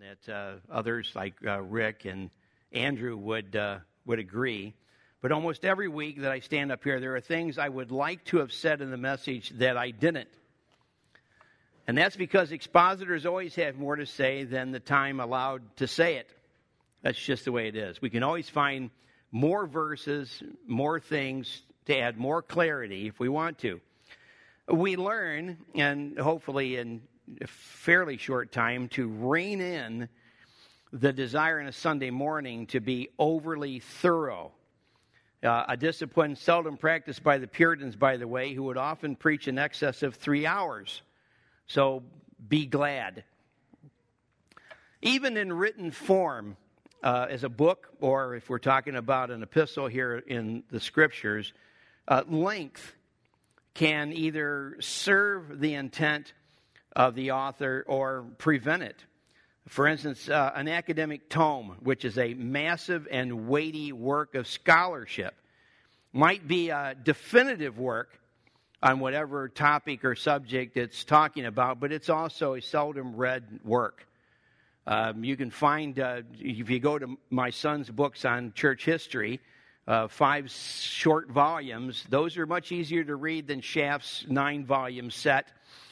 that others like Rick and Andrew would agree. But almost every week that I stand up here, there are things I would like to have said in the message that I didn't. And that's because expositors always have more to say than the time allowed to say it. That's just the way it is. We can always find more verses, more things to add more clarity if we want to. We learn, and hopefully in a fairly short time, to rein in the desire in a Sunday morning to be overly thorough. A discipline seldom practiced by the Puritans, by the way, who would often preach in excess of 3 hours. So be glad. Even in written form, as a book, or if we're talking about an epistle here in the Scriptures, length can either serve the intent of the author or prevent it. For instance, an academic tome, which is a massive and weighty work of scholarship, might be a definitive work on whatever topic or subject it's talking about, but it's also a seldom read work. You can find, if you go to my son's books on church history, 5 short volumes, those are much easier to read than Schaff's 9-volume set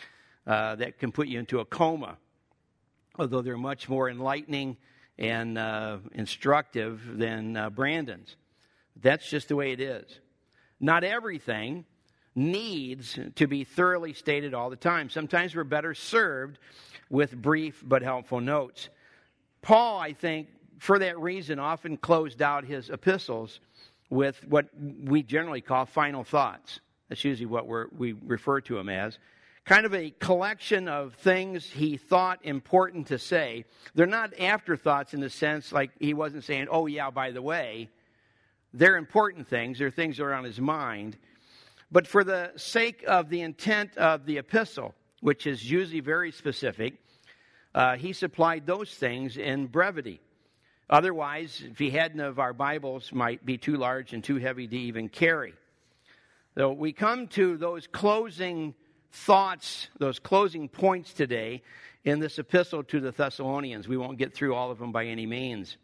that can put you into a coma, although they're much more enlightening and instructive than Brandon's. That's just the way it is. Not everything needs to be thoroughly stated all the time. Sometimes we're better served with brief but helpful notes. Paul, I think, for that reason, often closed out his epistles with what we generally call final thoughts. That's usually what we refer to them as. Kind of a collection of things he thought important to say. They're not afterthoughts in the sense like he wasn't saying, oh yeah, by the way. They're important things. They're things that are on his mind. But for the sake of the intent of the epistle, which is usually very specific, he supplied those things in brevity. Otherwise, if he hadn't of, our Bibles might be too large and too heavy to even carry. So we come to those closing thoughts, those closing points today in this epistle to the Thessalonians. We won't get through all of them by any means.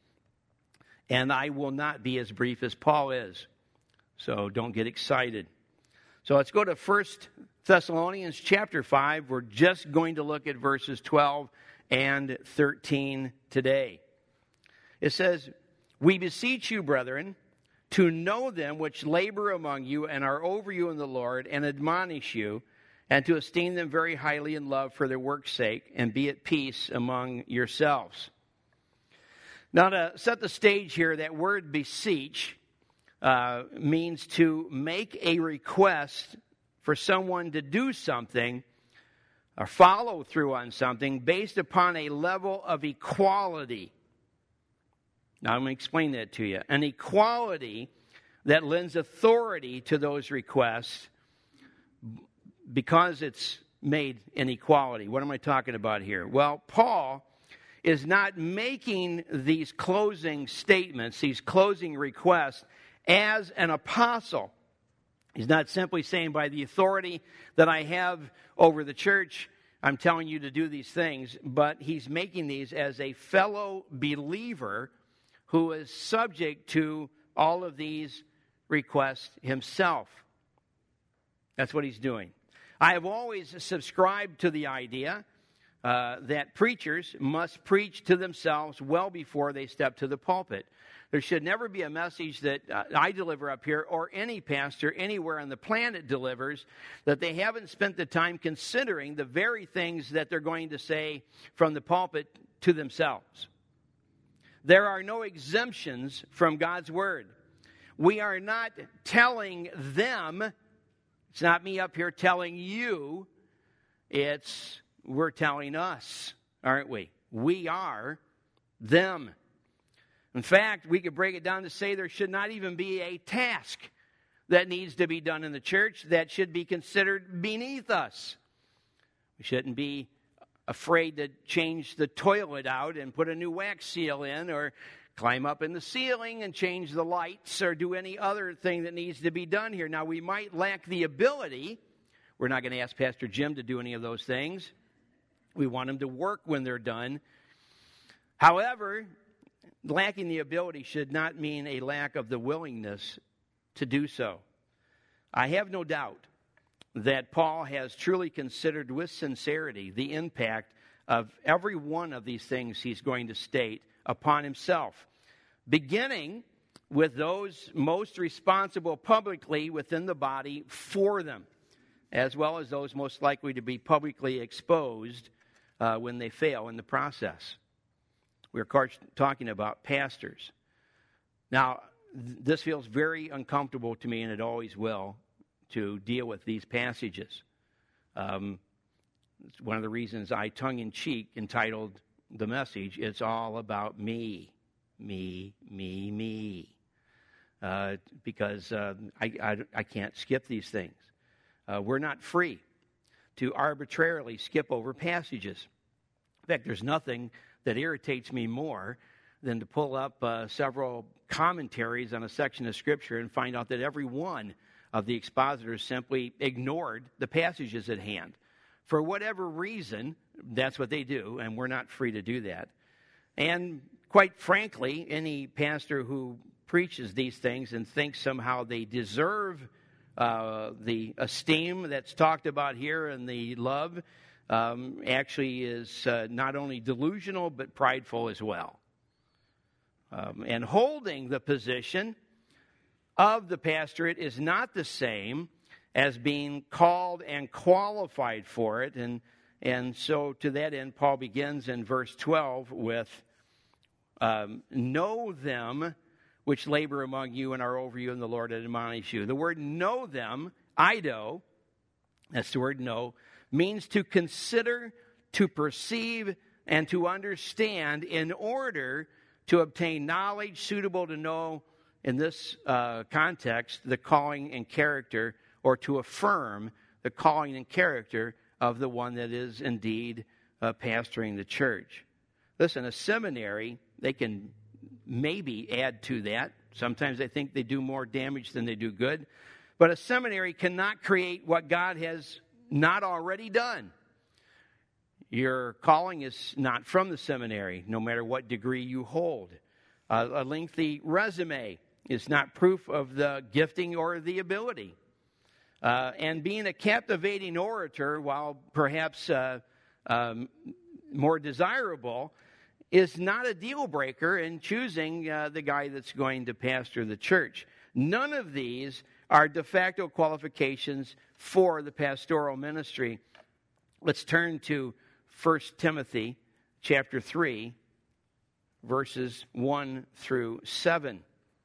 And I will not be as brief as Paul is. So don't get excited. So let's go to 1 Thessalonians chapter 5. We're just going to look at verses 12 and 13 today. It says, "We beseech you, brethren, to know them which labor among you and are over you in the Lord, and admonish you, and to esteem them very highly in love for their work's sake, and be at peace among yourselves." Now, to set the stage here, that word beseech means to make a request for someone to do something or follow through on something based upon a level of equality. Now, I'm going to explain that to you. An equality that lends authority to those requests because it's made an equality. What am I talking about here? Well, Paul is not making these closing statements, these closing requests, as an apostle. He's not simply saying, by the authority that I have over the church, I'm telling you to do these things, but he's making these as a fellow believer who is subject to all of these requests himself. That's what he's doing. I have always subscribed to the idea that preachers must preach to themselves well before they step to the pulpit. There should never be a message that I deliver up here or any pastor anywhere on the planet delivers that they haven't spent the time considering the very things that they're going to say from the pulpit to themselves. There are no exemptions from God's word. We are not telling them, it's not me up here telling you, we're telling us, aren't we? We are them. In fact, we could break it down to say there should not even be a task that needs to be done in the church that should be considered beneath us. We shouldn't be afraid to change the toilet out and put a new wax seal in, or climb up in the ceiling and change the lights, or do any other thing that needs to be done here. Now, we might lack the ability. We're not going to ask Pastor Jim to do any of those things. We want him to work when they're done. However, lacking the ability should not mean a lack of the willingness to do so. I have no doubt that Paul has truly considered with sincerity the impact of every one of these things he's going to state upon himself, beginning with those most responsible publicly within the body for them, as well as those most likely to be publicly exposed when they fail in the process. We're, of course, talking about pastors. Now, this feels very uncomfortable to me, and it always will, to deal with these passages. It's one of the reasons I tongue-in-cheek entitled the message, "It's all about me, me, me, me." Because I can't skip these things. We're not free to arbitrarily skip over passages. In fact, there's nothing that irritates me more than to pull up several commentaries on a section of Scripture and find out that every one of the expositors simply ignored the passages at hand. For whatever reason, that's what they do, and we're not free to do that. And quite frankly, any pastor who preaches these things and thinks somehow they deserve the esteem that's talked about here and the love actually is not only delusional but prideful as well. And holding the position of the pastorate is not the same as being called and qualified for it. And so to that end, Paul begins in verse 12 with, know them which labor among you and are over you in the Lord and admonish you. The word know them, eido, that's the word know, means to consider, to perceive, and to understand in order to obtain knowledge suitable to know, in this context, the calling and character, or to affirm the calling and character of the one that is indeed pastoring the church. Listen, a seminary, they can maybe add to that. Sometimes I think they do more damage than they do good. But a seminary cannot create what God has not already done. Your calling is not from the seminary, no matter what degree you hold. A lengthy resume is not proof of the gifting or the ability. And being a captivating orator, while perhaps more desirable, is not a deal breaker in choosing the guy that's going to pastor the church. None of these are de facto qualifications for the pastoral ministry. Let's turn to 1 Timothy chapter 3, verses 1 through 7.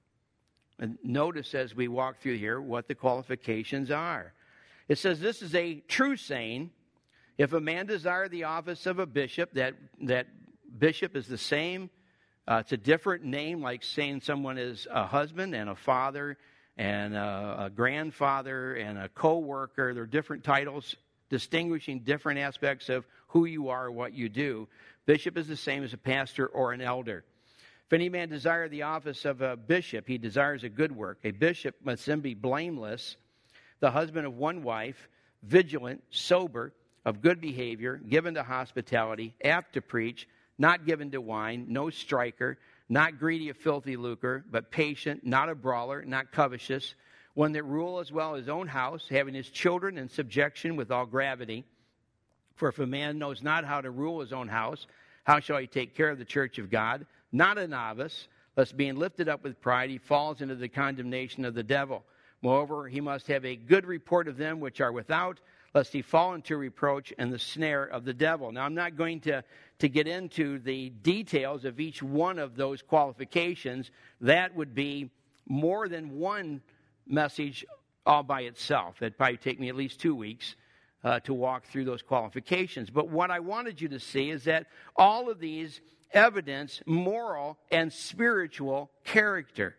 And notice as we walk through here what the qualifications are. It says, this is a true saying, if a man desire the office of a bishop, that bishop is the same. It's a different name, like saying someone is a husband and a father and a grandfather and a co-worker. They're different titles distinguishing different aspects of who you are, what you do. Bishop is the same as a pastor or an elder. If any man desire the office of a bishop, he desires a good work. A bishop must then be blameless, the husband of one wife, vigilant, sober, of good behavior, given to hospitality, apt to preach, not given to wine, no striker, not greedy of filthy lucre, but patient, not a brawler, not covetous, one that rule as well his own house, having his children in subjection with all gravity. For if a man knows not how to rule his own house, how shall he take care of the church of God? Not a novice, lest being lifted up with pride, he falls into the condemnation of the devil. Moreover, he must have a good report of them which are without, lest he fall into reproach and the snare of the devil. Now, I'm not going to get into the details of each one of those qualifications. That would be more than one message all by itself. It'd probably take me at least 2 weeks to walk through those qualifications. But what I wanted you to see is that all of these evidence moral and spiritual character.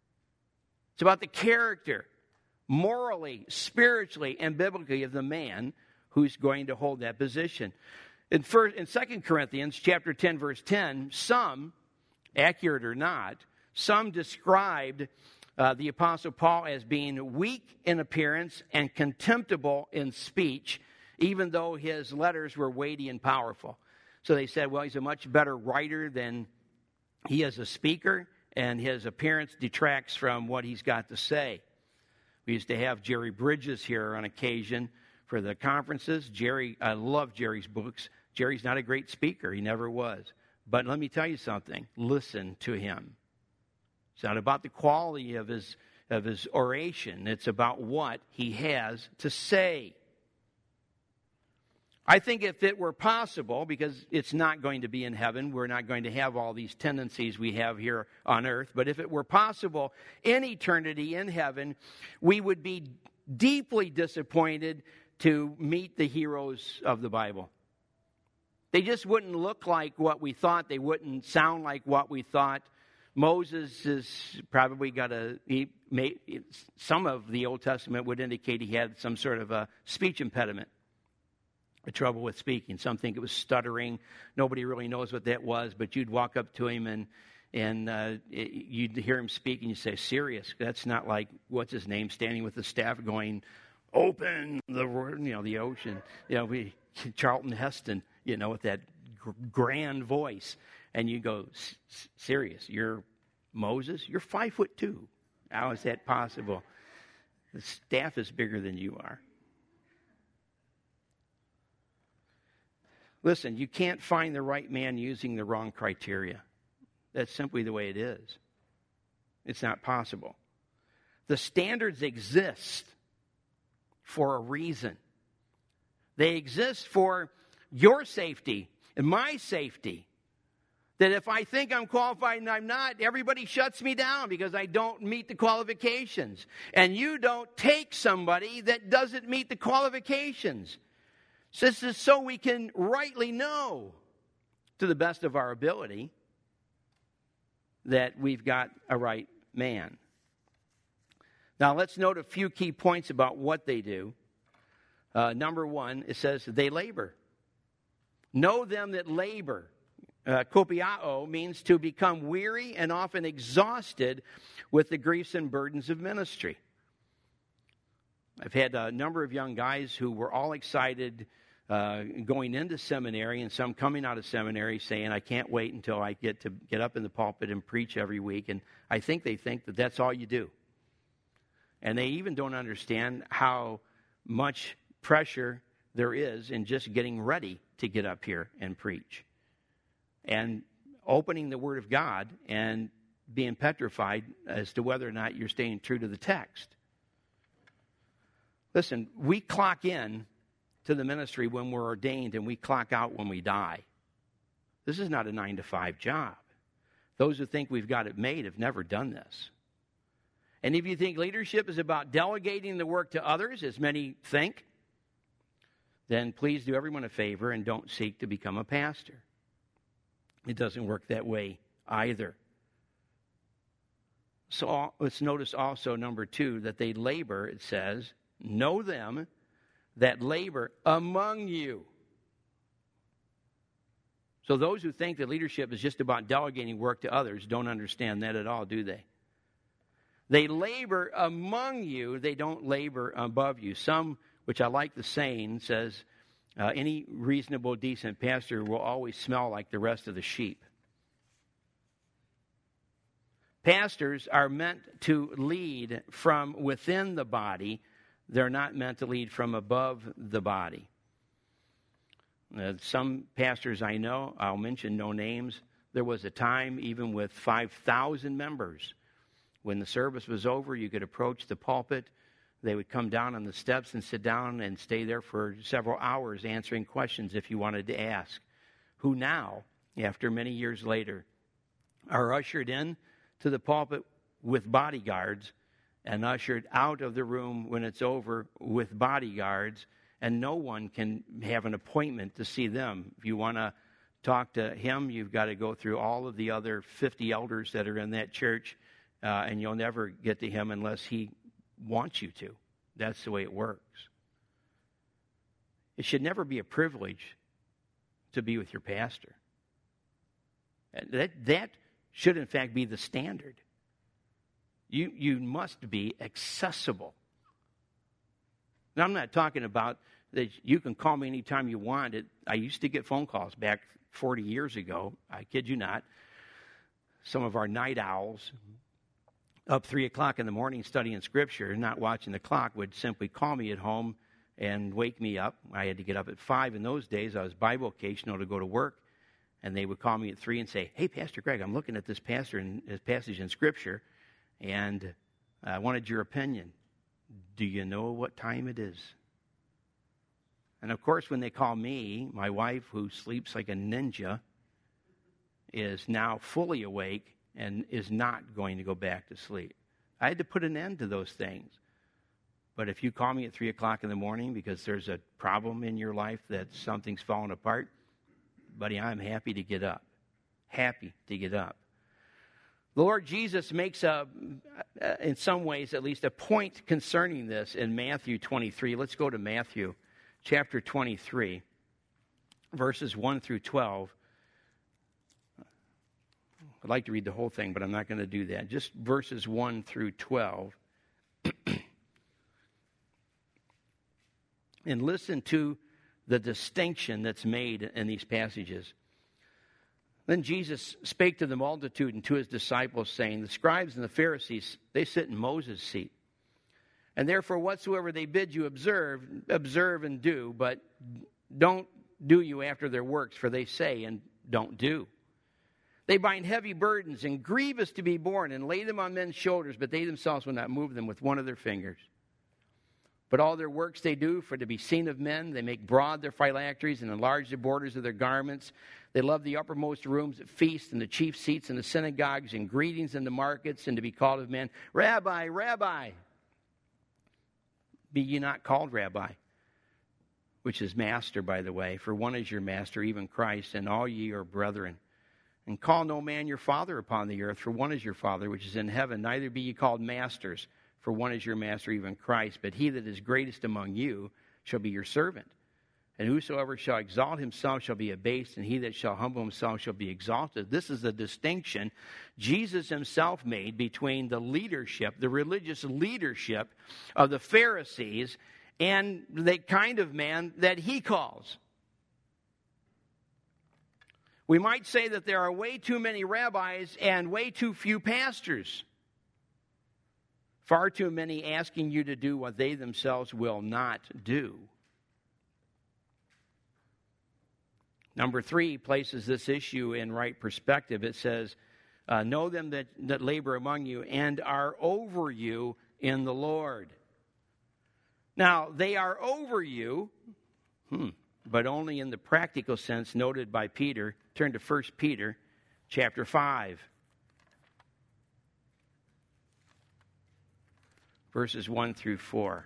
It's about the character, morally, spiritually, and biblically of the man who's going to hold that position. In 2 Corinthians chapter 10, verse 10, some, accurate or not, some described the Apostle Paul as being weak in appearance and contemptible in speech, even though his letters were weighty and powerful. So they said, well, he's a much better writer than he is a speaker, and his appearance detracts from what he's got to say. We used to have Jerry Bridges here on occasion for the conferences. I love Jerry's books. Jerry's not a great speaker. He never was. But let me tell you something. Listen to him. It's not about the quality of his oration. It's about what he has to say. I think if it were possible, because it's not going to be in heaven, we're not going to have all these tendencies we have here on earth, but if it were possible in eternity in heaven, we would be deeply disappointed to meet the heroes of the Bible. They just wouldn't look like what we thought. They wouldn't sound like what we thought. Moses has probably got some of the Old Testament would indicate he had some sort of a speech impediment, a trouble with speaking. Some think it was stuttering. Nobody really knows what that was, but you'd walk up to him and you'd hear him speak and you say, serious. That's not like, what's his name, standing with the staff going, open the ocean. Charlton Heston, with that grand voice. And you go, serious, you're Moses? You're 5'2". How is that possible? The staff is bigger than you are. Listen, you can't find the right man using the wrong criteria. That's simply the way it is. It's not possible. The standards exist for a reason. They exist for your safety and my safety. That if I think I'm qualified and I'm not, everybody shuts me down because I don't meet the qualifications. And you don't take somebody that doesn't meet the qualifications. So this is so we can rightly know, to the best of our ability, that we've got a right man. Now let's note a few key points about what they do. Number one, it says they labor. Know them that labor. Kopiao means to become weary and often exhausted with the griefs and burdens of ministry. I've had a number of young guys who were all excited going into seminary, and some coming out of seminary saying, I can't wait until I get to get up in the pulpit and preach every week. And I think they think that that's all you do. And they even don't understand how much pressure there is in just getting ready to get up here and preach. And opening the Word of God and being petrified as to whether or not you're staying true to the text. Listen, we clock in to the ministry when we're ordained and we clock out when we die. This is not a 9-to-5 job. Those who think we've got it made have never done this. And if you think leadership is about delegating the work to others, as many think, then please do everyone a favor and don't seek to become a pastor. It doesn't work that way either. So let's notice also, number two, that they labor, it says, know them that labor among you. So those who think that leadership is just about delegating work to others don't understand that at all, do they? They labor among you. They don't labor above you. Some, which I like the saying, says, any reasonable, decent pastor will always smell like the rest of the sheep. Pastors are meant to lead from within the body. They're not meant to lead from above the body. Some pastors I know, I'll mention no names, there was a time even with 5,000 members. When the service was over, you could approach the pulpit. They would come down on the steps and sit down and stay there for several hours answering questions if you wanted to ask. Who now, after many years later, are ushered in to the pulpit with bodyguards and ushered out of the room when it's over with bodyguards, and no one can have an appointment to see them. If you want to talk to him, you've got to go through all of the other 50 elders that are in that church, and you'll never get to him unless he wants you to. That's the way it works. It should never be a privilege to be with your pastor. That should, in fact, be the standard. You must be accessible. Now, I'm not talking about that you can call me anytime you want. I used to get phone calls back 40 years ago, I kid you not, some of our night owls up 3 o'clock in the morning studying Scripture, not watching the clock, would simply call me at home and wake me up. I had to get up at 5 in those days. I was bivocational to go to work. And they would call me at 3 and say, "Hey, Pastor Greg, I'm looking at this passage in Scripture, and I wanted your opinion. Do you know what time it is?" And of course, when they call me, my wife, who sleeps like a ninja, is now fully awake and is not going to go back to sleep. I had to put an end to those things. But if you call me at 3 o'clock in the morning because there's a problem in your life that something's falling apart, buddy, I'm happy to get up. Happy to get up. The Lord Jesus makes in some ways at least, a point concerning this in Matthew 23. Let's go to Matthew chapter 23, verses 1 through 12. I'd like to read the whole thing, but I'm not going to do that. Just verses 1 through 12. And listen to the distinction that's made in these passages. Then Jesus spake to the multitude and to his disciples, saying, "The scribes and the Pharisees, they sit in Moses' seat. And therefore whatsoever they bid you observe and do, but don't do you after their works, for they say and don't do. They bind heavy burdens and grievous to be borne, and lay them on men's shoulders, but they themselves will not move them with one of their fingers. But all their works they do for to be seen of men. They make broad their phylacteries and enlarge the borders of their garments. They love the uppermost rooms at feasts and the chief seats in the synagogues and greetings in the markets, and to be called of men, Rabbi, Rabbi. Be ye not called Rabbi, which is Master, by the way, for one is your Master, even Christ, and all ye are brethren. And call no man your father upon the earth, for one is your Father, which is in heaven. Neither be ye called masters, for one is your Master, even Christ. But he that is greatest among you shall be your servant. And whosoever shall exalt himself shall be abased, and he that shall humble himself shall be exalted. This is the distinction Jesus himself made between the leadership, the religious leadership of the Pharisees, and the kind of man that he calls. We might say that there are way too many rabbis and way too few pastors. Far too many asking you to do what they themselves will not do. Number 3 places this issue in right perspective. It says, know them that labor among you and are over you in the Lord. Now, they are over you, but only in the practical sense noted by Peter. Turn to 1 Peter chapter 5. Verses 1 through 4.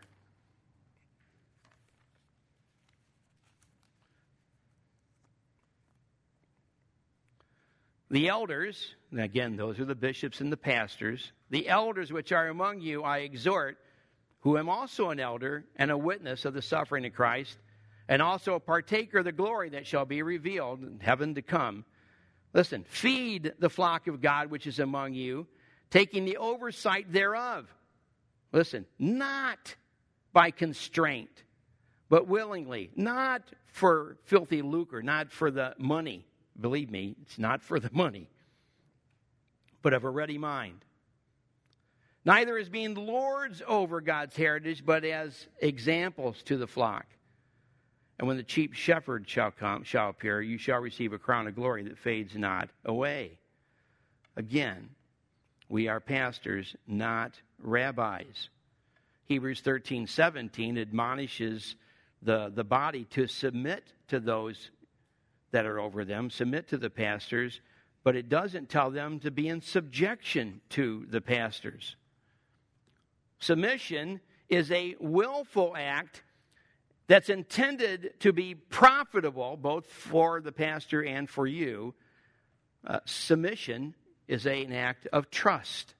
The elders, and again, those are the bishops and the pastors, the elders which are among you I exhort, who am also an elder and a witness of the suffering of Christ, and also a partaker of the glory that shall be revealed in heaven to come. Listen, feed the flock of God which is among you, taking the oversight thereof. Listen, not by constraint, but willingly, not for filthy lucre, not for the money. Believe me, it's not for the money, but of a ready mind. Neither as being lords over God's heritage, but as examples to the flock. And when the chief shepherd shall appear, you shall receive a crown of glory that fades not away. Again, we are pastors, not rabbis. Hebrews 13:17 admonishes the body to submit to those that are over them, submit to the pastors, but it doesn't tell them to be in subjection to the pastors. Submission is a willful act that's intended to be profitable both for the pastor and for you. Submission is an act of trust.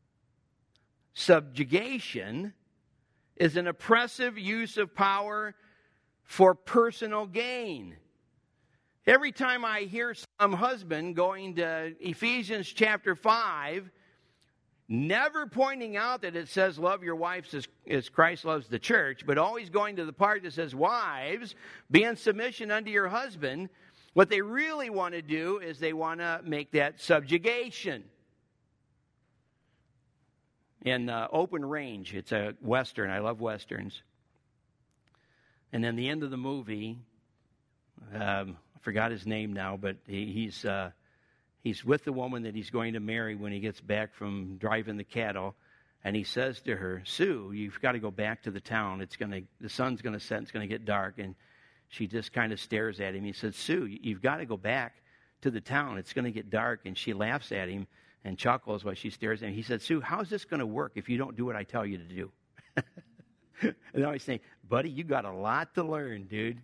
Subjugation is an oppressive use of power for personal gain. Every time I hear some husband going to Ephesians chapter 5, never pointing out that it says love your wives as Christ loves the church, but always going to the part that says, wives, be in submission unto your husband. What they really want to do is they want to make that subjugation. In Open Range, it's a Western. I love Westerns. And then the end of the movie, I forgot his name now, but he's with the woman that he's going to marry when he gets back from driving the cattle. And he says to her, Sue, you've got to go back to the town. The sun's going to set. It's going to get dark. And she just kind of stares at him. He says, Sue, you've got to go back to the town. It's going to get dark. And she laughs at him and chuckles while she stares at him. He said, Sue, how's this going to work if you don't do what I tell you to do? And I was saying, buddy, you got a lot to learn, dude.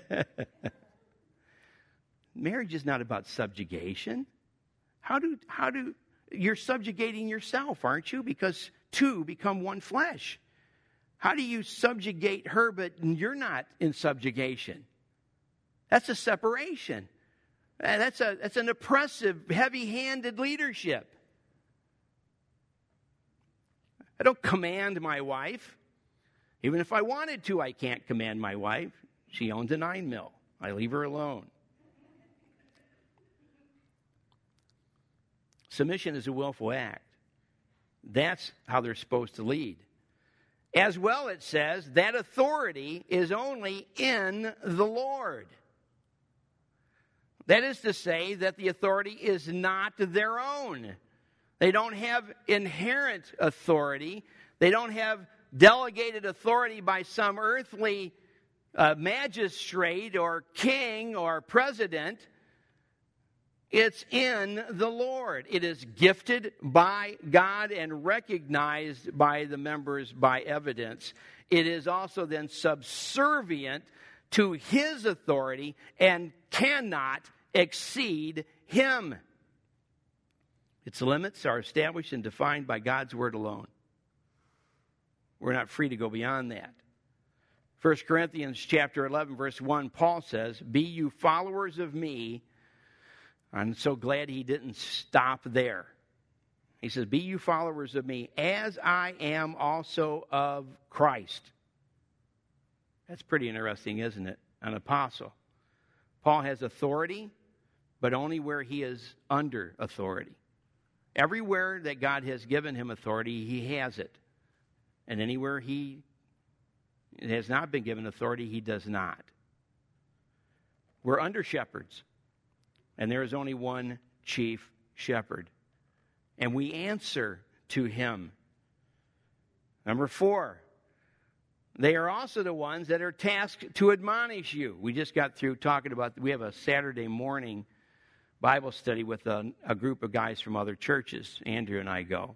Marriage is not about subjugation. How do you're subjugating yourself, aren't you? Because two become one flesh. How do you subjugate her, but you're not in subjugation? That's a separation. That's an oppressive, heavy-handed leadership. I don't command my wife. Even if I wanted to, I can't command my wife. She owns a 9-mil. I leave her alone. Submission is a willful act. That's how they're supposed to lead. As well, it says that authority is only in the Lord. That is to say that the authority is not their own. They don't have inherent authority. They don't have delegated authority by some earthly magistrate or king or president. It's in the Lord. It is gifted by God and recognized by the members by evidence. It is also then subservient to His authority and cannot exceed Him. Its limits are established and defined by God's word alone. We're not free to go beyond that. 1 Corinthians chapter 11, verse 1, Paul says, "Be you followers of me." I'm so glad he didn't stop there. He says, "Be you followers of me, as I am also of Christ." That's pretty interesting, isn't it? An apostle. Paul has authority, but only where he is under authority. Everywhere that God has given him authority, he has it. And anywhere he has not been given authority, he does not. We're under shepherds. And there is only one chief shepherd. And we answer to him. Number 4, they are also the ones that are tasked to admonish you. We just got through talking about, we have a Saturday morning Bible study with a group of guys from other churches. Andrew and I go.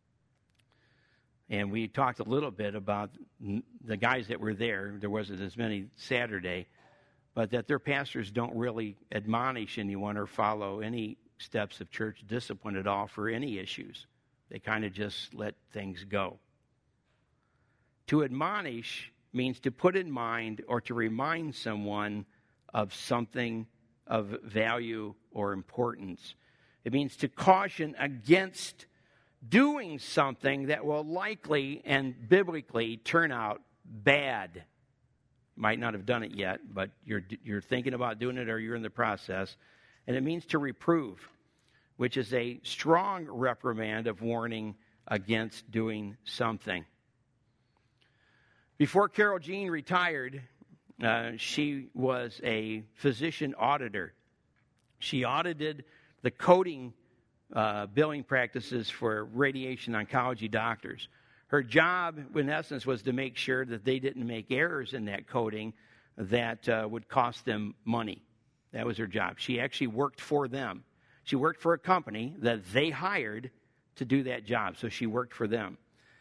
And we talked a little bit about the guys that were there. There wasn't as many Saturday. But that their pastors don't really admonish anyone or follow any steps of church discipline at all for any issues. They kind of just let things go. To admonish means to put in mind or to remind someone of something of value or importance. It means to caution against doing something that will likely and biblically turn out bad. Might not have done it yet, but you're thinking about doing it or you're in the process. And it means to reprove, which is a strong reprimand of warning against doing something. Before Carol Jean retired, she was a physician auditor. She audited the coding billing practices for radiation oncology doctors. Her job, in essence, was to make sure that they didn't make errors in that coding that would cost them money. That was her job. She actually worked for them. She worked for a company that they hired to do that job, so she worked for them.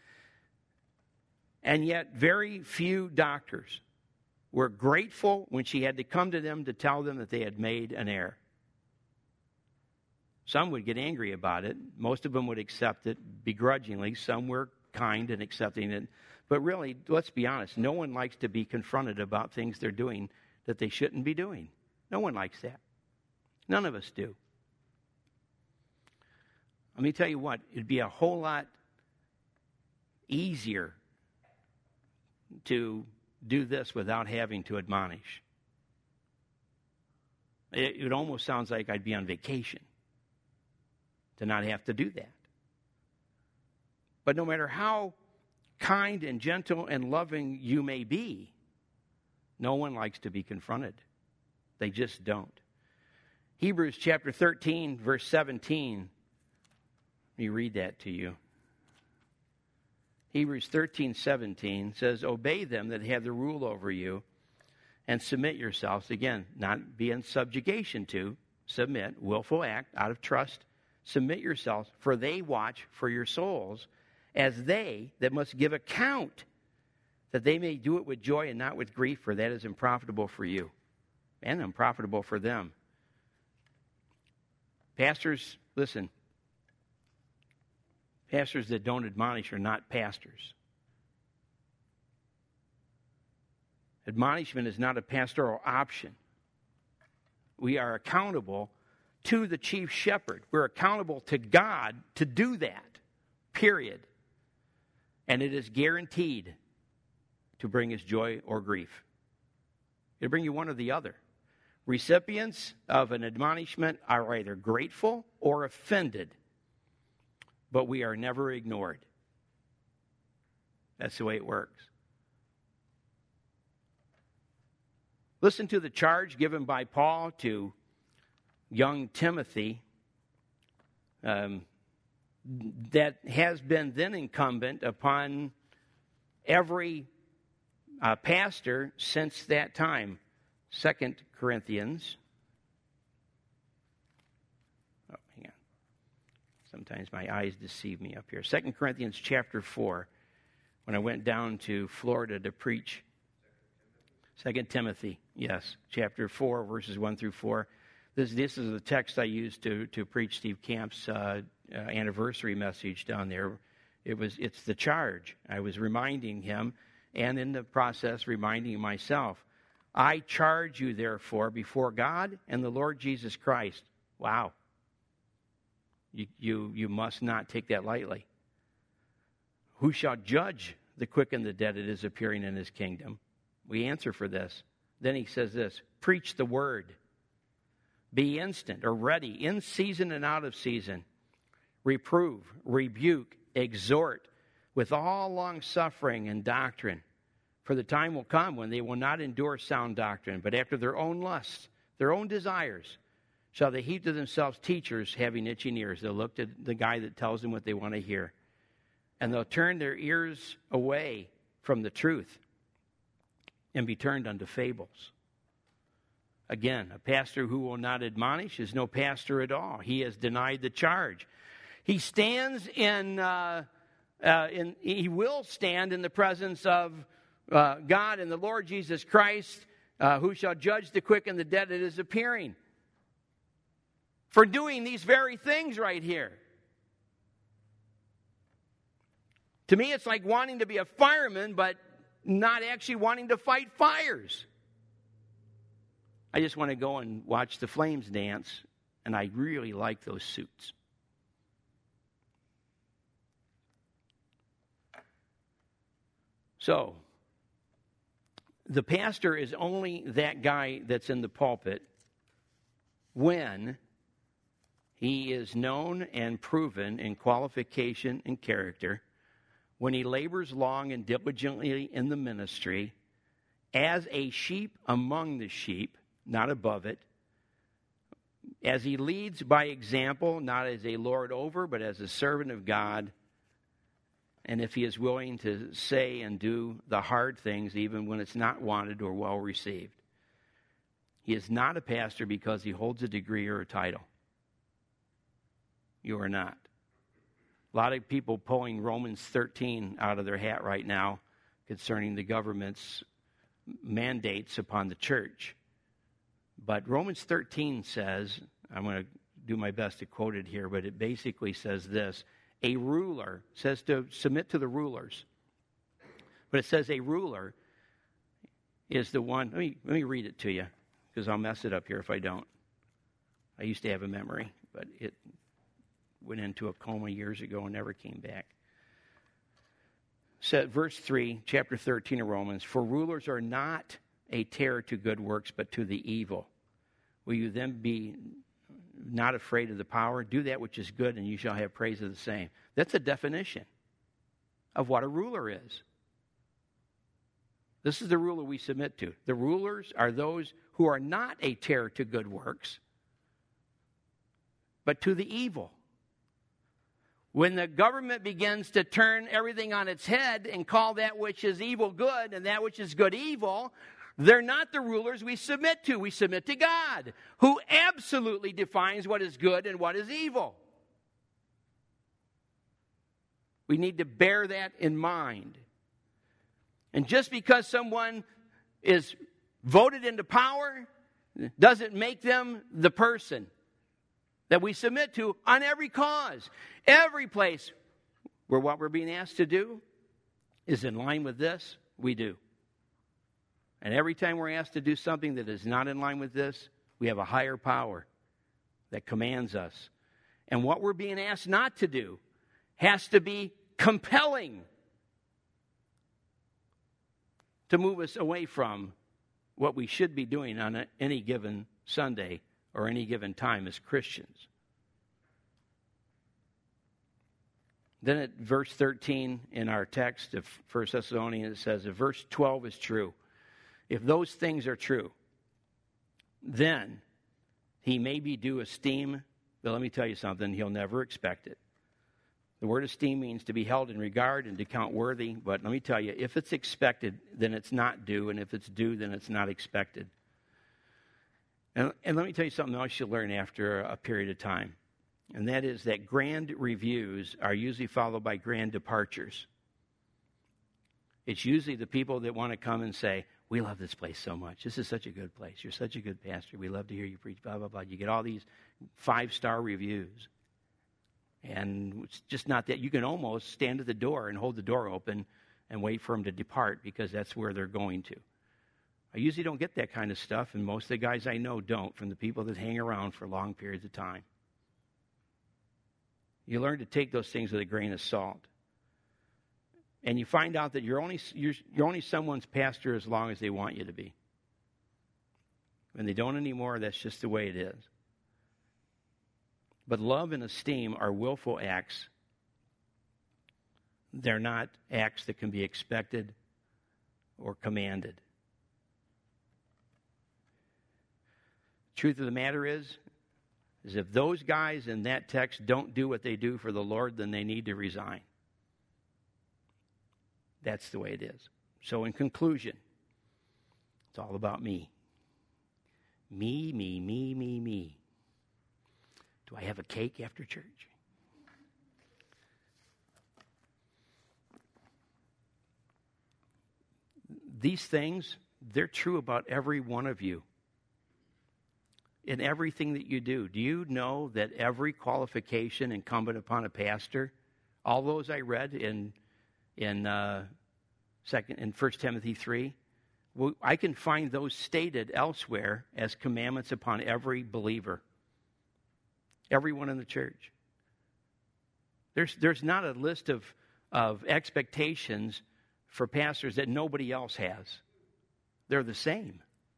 And yet, very few doctors were grateful when she had to come to them to tell them that they had made an error. Some would get angry about it. Most of them would accept it begrudgingly. Some were kind and accepting it. But really, let's be honest, no one likes to be confronted about things they're doing that they shouldn't be doing. No one likes that. None of us do. Let me tell you what, it'd be a whole lot easier to do this without having to admonish. It almost sounds like I'd be on vacation to not have to do that. But no matter how kind and gentle and loving you may be, no one likes to be confronted. They just don't. Hebrews chapter 13, verse 17. Let me read that to you. Hebrews 13:17 says, obey them that have the rule over you, and submit yourselves. Again, not be in subjugation to, submit, willful act, out of trust. Submit yourselves, for they watch for your souls, as they that must give account, that they may do it with joy and not with grief, for that is unprofitable for you, and unprofitable for them. Pastors, listen. Pastors that don't admonish are not pastors. Admonishment is not a pastoral option. We are accountable to the chief shepherd. We're accountable to God to do that, period. And it is guaranteed to bring us joy or grief. It'll bring you one or the other. Recipients of an admonishment are either grateful or offended, but we are never ignored. That's the way it works. Listen to the charge given by Paul to young Timothy that has been then incumbent upon every pastor since that time. 2 Corinthians. Oh, hang on. Sometimes my eyes deceive me up here. 2 Corinthians chapter 4. When I went down to Florida to preach. 2 Timothy, yes. Chapter 4, verses 1 through 4. This is the text I used to preach Steve Camp's anniversary message down there. It's the charge. I was reminding him, and in the process reminding myself. I charge you, therefore, before God and the Lord Jesus Christ. Wow. You must not take that lightly. Who shall judge the quick and the dead at his appearing in his kingdom? We answer for this. Then he says this, preach the word. Be instant or ready, in season and out of season. Reprove, rebuke, exhort with all long suffering and doctrine. For the time will come when they will not endure sound doctrine, but after their own lusts, their own desires, shall they heap to themselves teachers having itching ears. They'll look to the guy that tells them what they want to hear. And they'll turn their ears away from the truth and be turned unto fables. Again, a pastor who will not admonish is no pastor at all. He has denied the charge. He stands he will stand in the presence of God and the Lord Jesus Christ, who shall judge the quick and the dead at his appearing. For doing these very things right here. To me, it's like wanting to be a fireman, but not actually wanting to fight fires. I just want to go and watch the flames dance, and I really like those suits. So, the pastor is only that guy that's in the pulpit when he is known and proven in qualification and character, when he labors long and diligently in the ministry, as a sheep among the sheep, not above it, as he leads by example, not as a lord over, but as a servant of God, and if he is willing to say and do the hard things even when it's not wanted or well received. He is not a pastor because he holds a degree or a title. You are not. A lot of people pulling Romans 13 out of their hat right now concerning the government's mandates upon the church. But Romans 13 says, I'm going to do my best to quote it here, but it basically says this. A ruler says to submit to the rulers. But it says a ruler is the one. Let me read it to you, because I'll mess it up here if I don't. I used to have a memory, but it went into a coma years ago and never came back. So, verse 3, chapter 13 of Romans, for rulers are not a terror to good works, but to the evil. will you then be not afraid of the power? Do that which is good, and you shall have praise of the same. That's a definition of what a ruler is. This is the ruler we submit to. The rulers are those who are not a terror to good works, but to the evil. When the government begins to turn everything on its head and call that which is evil good and that which is good evil, they're not the rulers we submit to. We submit to God, who absolutely defines what is good and what is evil. We need to bear that in mind. And just because someone is voted into power doesn't make them the person that we submit to on every cause. Every place where what we're being asked to do is in line with this, we do. And every time we're asked to do something that is not in line with this, we have a higher power that commands us. And what we're being asked not to do has to be compelling to move us away from what we should be doing on any given Sunday or any given time as Christians. Then at verse 13 in our text of 1 Thessalonians, it says, if verse 12 is true, if those things are true, then he may be due esteem, but let me tell you something, he'll never expect it. The word esteem means to be held in regard and to count worthy, but let me tell you, if it's expected, then it's not due, and if it's due, then it's not expected. And let me tell you something else you'll learn after a period of time, and that is that grand reviews are usually followed by grand departures. It's usually the people that want to come and say, we love this place so much. This is such a good place. You're such a good pastor. We love to hear you preach, blah, blah, blah. You get all these 5-star reviews. And it's just not that. You can almost stand at the door and hold the door open and wait for them to depart because that's where they're going to. I usually don't get that kind of stuff, and most of the guys I know don't, from the people that hang around for long periods of time. You learn to take those things with a grain of salt. And you find out that you're only someone's pastor as long as they want you to be. When they don't anymore, that's just the way it is. But love and esteem are willful acts. They're not acts that can be expected or commanded. Truth of the matter is if those guys in that text don't do what they do for the Lord, then they need to resign. That's the way it is. So in conclusion, it's all about me. Me, me, me, me, me. Do I have a cake after church? These things, they're true about every one of you. In everything that you do. Do you know that every qualification incumbent upon a pastor, all those I read in 1 Timothy 3, well, I can find those stated elsewhere as commandments upon every believer. Everyone in the church. There's not a list of expectations for pastors that nobody else has. They're the same.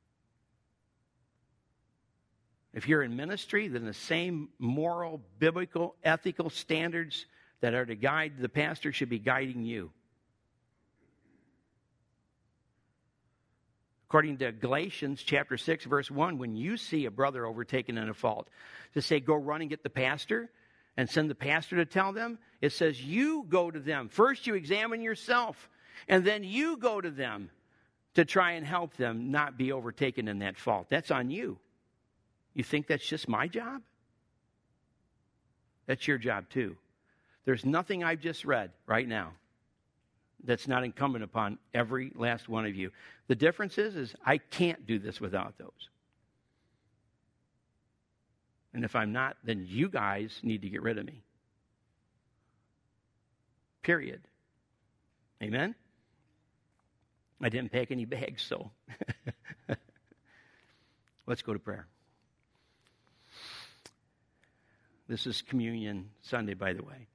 If you're in ministry, then the same moral, biblical, ethical standards that are to guide the pastor should be guiding you. According to Galatians chapter 6, verse 1, when you see a brother overtaken in a fault, to say, go run and get the pastor and send the pastor to tell them, it says you go to them. First you examine yourself, and then you go to them to try and help them not be overtaken in that fault. That's on you. You think that's just my job? That's your job too. There's nothing I've just read right now that's not incumbent upon every last one of you. The difference is I can't do this without those. And if I'm not, then you guys need to get rid of me. Period. Amen? I didn't pack any bags, so let's go to prayer. This is Communion Sunday, by the way.